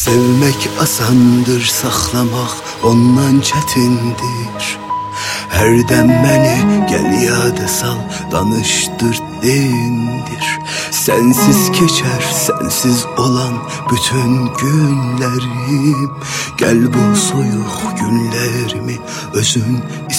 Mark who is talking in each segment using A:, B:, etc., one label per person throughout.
A: Sevmek asandır, saxlamaq ondan çətindir. Hər dem məni gəl yada sal, danışdır dindir. Sensiz keçər, sensiz olan bütün günlərim. Gəl bu soyuq günlərimi özün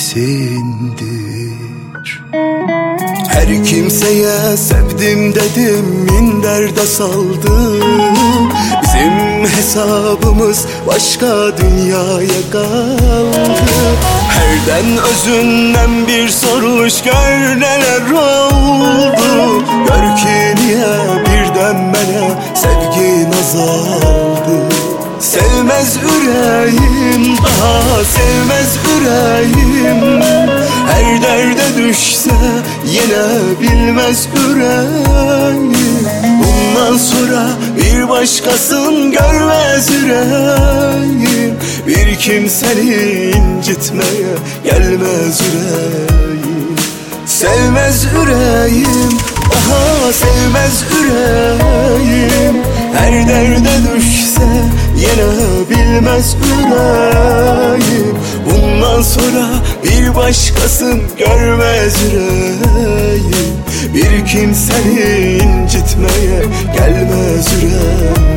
A: isindir. Her kimseye sevdim dedim, minderde saldım. Bizim hesabımız başka dünyaya kaldı. Herden özünden bir soruş, gör neler oldu. Gör ki niye birden bana sevgin azaldı. Sevmez yüreğim, daha sevmez yüreğim. Her derde düşse yine bilmez yüreğim. Bundan sonra bir başkasın görmez yüreğim. Bir kimseni incitmeye gelmez yüreğim. Sevmez yüreğim, daha sevmez yüreğim. Her derde düşse yine bilmez yüreğim. Bundan sonra bir başkasın görmez yüreğim. Bir kimseni incitmeye gelmez yüreğim.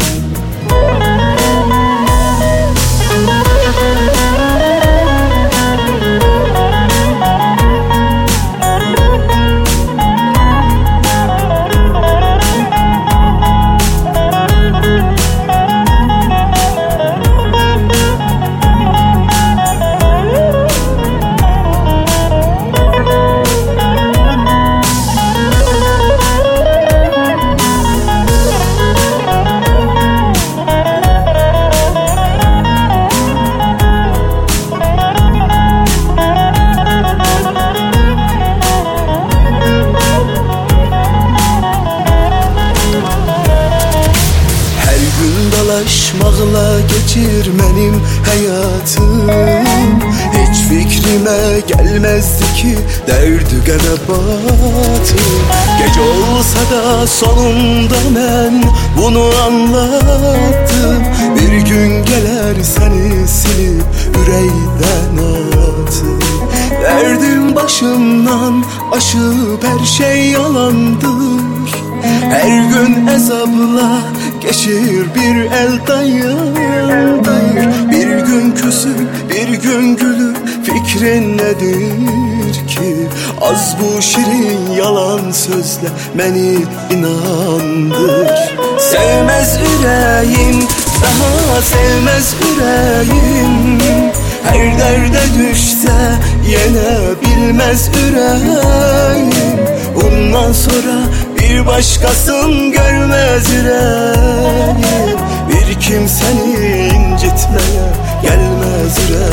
A: Dalaşmaqla geçir mənim həyatım. Heç fikrime gelmezdi ki derdi qənə batım. Gece olsa da sonunda mən bunu anlattım. Bir gün gelir seni silip ürəkdən atım. Derdim başımdan aşıp her şey yalandır. Her gün ezabla geçir bir el dayır. Bir gün küsüp bir gün gülüp fikrin nedir ki? Az bu şirin yalan sözle beni inandır. Sevmez yüreğim, daha sevmez yüreğim. Her derde düşse yine bilmez yüreğim. Bundan sonra bir başkasın görmez yüreğim. Bir kimseni incitmeye gelmez yüreğim.